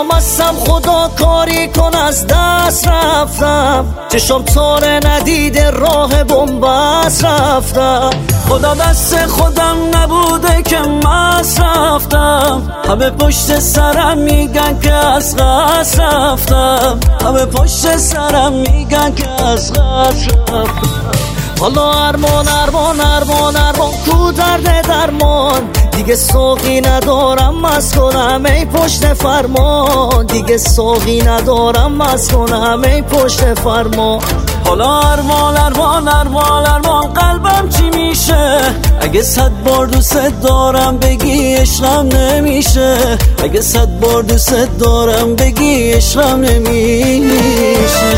حالا مستم خدا کاری کن از دست رفتم، چشم تاره ندیده راه بنبست رفتم. خدا دست خودم نبوده که مست رفتم، همه پشت سرم میگن که از قصد رفتم، همه پشت سرم میگن که از قصد رفتم. حالا ارمان ارمان ارمان ارمان کو درد درمان، دیگه ساقی ندارم مست کنم ای پشت فرمان، دیگه ساقی ندارم مست کنم ای پشت فرمان. حالا ارمان ارمان ارمان ارمان قلبم چی میشه، اگه 100 بار دوست دارم بگی عشقم نمیشه، اگه 100 بار دوست دارم بگی عشقم نمیشه.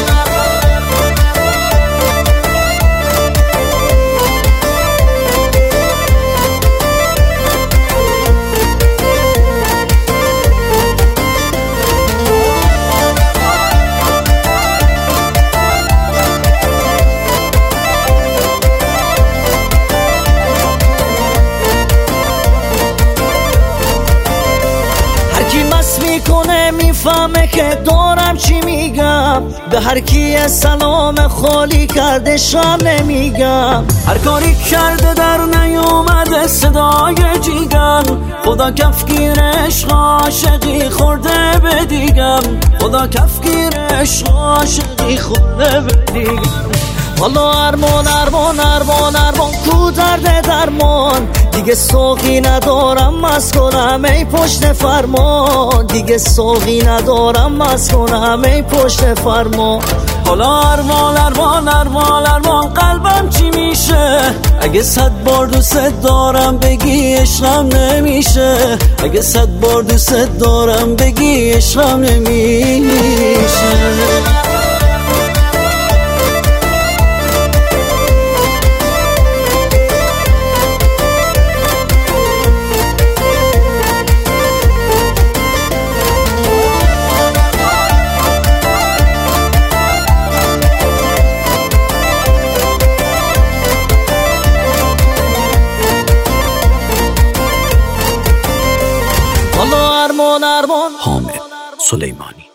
میکنه میفهمه که دارم چی میگم، به هر کی سلام خالی کرده شم نمیگم، هر کاری کرده در نیومده صدای جیگم، خدا کفگیر عشق عاشقی خورده به دیگم، خدا کفگیر عشق عاشقی خورده به دیگم. حالا ارمان ارمان ارمان ارمان کو درد درمان، دیگه ساقی ندارم مست کنم ای پشت فرمان، دیگه ساقی ندارم مست کنم ای پشت فرمان. حالا ارمان ارمان ارمان ارمان قلبم چی میشه، اگه 100 بار دوست دارم بگی عشقم نمیشه، اگه 100 بار دوست دارم بگی عشقم نمیشه. حامد سلیمانی.